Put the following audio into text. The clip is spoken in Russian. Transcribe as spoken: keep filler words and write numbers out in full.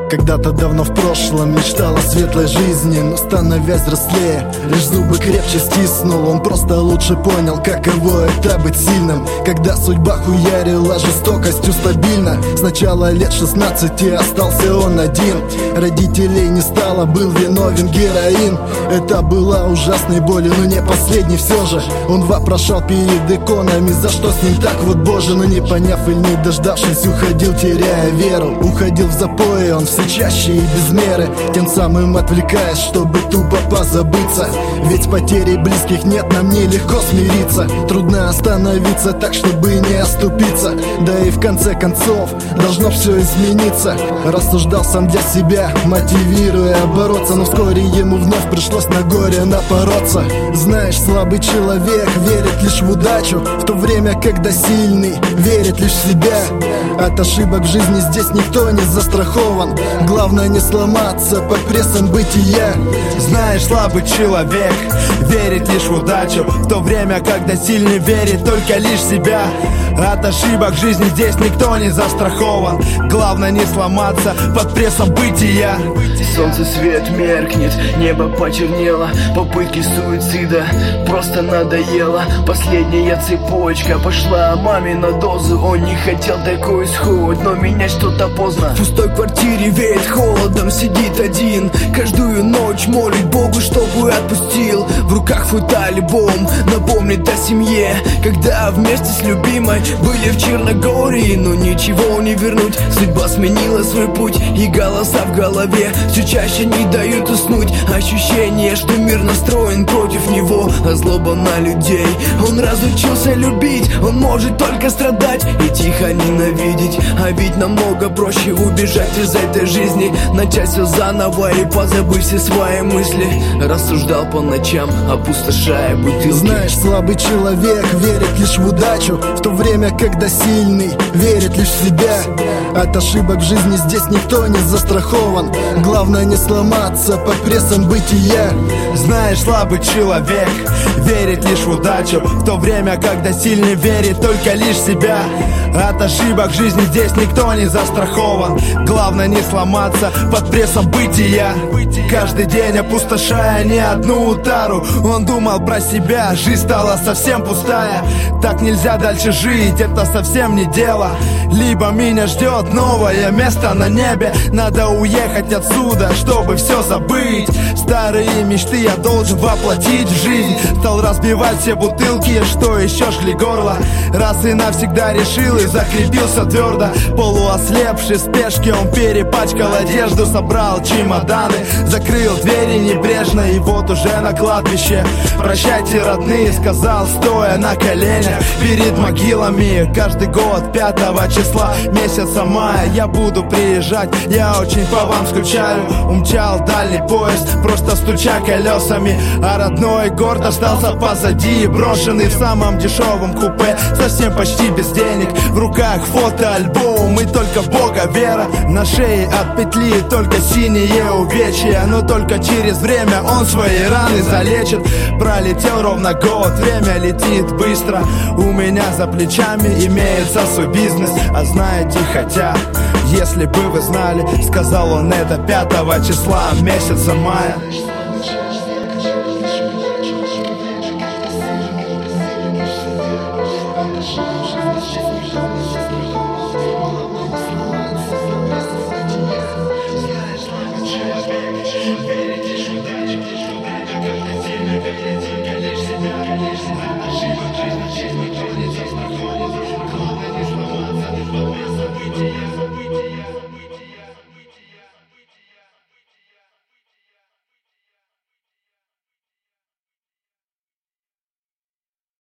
Когда-то давно в прошлом мечтал о светлой жизни, но становясь взрослее, лишь зубы крепче стиснул. Он просто лучше понял, каково это быть сильным, когда судьба хуярила жестокостью стабильно. С начала лет шестнадцати остался он один. Родителей не стало, был виновен героин. Это была ужасной болью, но не последней все же. Он вопрошал перед иконами, за что с ним так вот, боже. Но не поняв или не дождавшись, уходил, теряя веру. Уходил в запои он все чаще и без меры, тем самым отвлекаясь, чтобы тупо позабыться. Ведь потери близких нет, нам нелегко смириться. Трудно остановиться так, чтобы не оступиться. Да и в конце концов должно все измениться. Рассуждал сам для себя, мотивируя бороться. Но вскоре ему вновь пришлось на горе напороться. Знаешь, слабый человек верит лишь в удачу, в то время, когда сильный верит лишь в себя. От ошибок в жизни здесь никто не застрахован. Главное не сломаться под прессом бытия. Знаешь, слабый человек верит лишь в удачу, в то время, когда сильный верит только лишь в себя. От ошибок в жизни здесь никто не застрахован. Главное не сломаться под прессом бытия. Солнце свет меркнет, небо почернело. Попытки суицида просто надоело. Последняя цепочка пошла мамина доза. Он не хотел такой исход, но менять что-то поздно. В пустой квартире веет холодом, сидит один. Каждую ночь молит Богу, чтобы отпустил. В руках фотоальбом напомнит о семье, когда вместе с любимой были в Черногории. Но ничего не вернуть, судьба сменила свой путь. И голоса в голове все чаще не дают уснуть. Ощущение, что мир настроен против него, а злоба на людей. Он разучился любить, он может только страдать и тихо ненавидеть. А ведь намного проще убежать из этой жизни, начать все заново и позабыть все свои мысли. Рассуждал по ночам, опустошая бутылки. Знаешь, слабый человек верит лишь в удачу, в то время, когда сильный верит лишь в себя. От ошибок в жизни здесь никто не застрахован. Главное не сломаться под прессом бытия. Знаешь, слабый человек верит лишь в удачу, в то время, когда сильный верит только лишь в себя. От ошибок в жизни здесь никто не застрахован. Главное не сломаться под прессом бытия. Каждый день опустошая не одну тару, он думал про себя, жизнь стала совсем пустая. Так нельзя дальше жить, это совсем не дело. Либо меня ждет новое место на небе, надо уехать отсюда, чтобы все забыть. Старые мечты я должен воплотить в жизнь. Стал разбивать все бутылки, что еще жгли горло. Раз и навсегда решил и закрепился твердо. Полуослепший в спешке он перепачкал одежду, собрал чемоданы, закрыл двери небрежно. И вот уже на кладбище прощайте, родные, сказал, стоя на коленях перед могилами. Каждый год пятого числа месяца мая я буду приезжать, я очень по вам скучаю. Умчал дальний поезд, просто стуча колесами, а родной город остался позади, брошенный в самом дешевом купе, совсем почти без денег. В руках фотоальбом и только Бога вера. На шее от петли только синие увечья, но только через время он свои раны залечит. Пролетел ровно год, время летит быстро. У меня за плечами имеется свой бизнес. А знаете, хотя, если бы вы знали, сказал он это пятого числа месяца мая.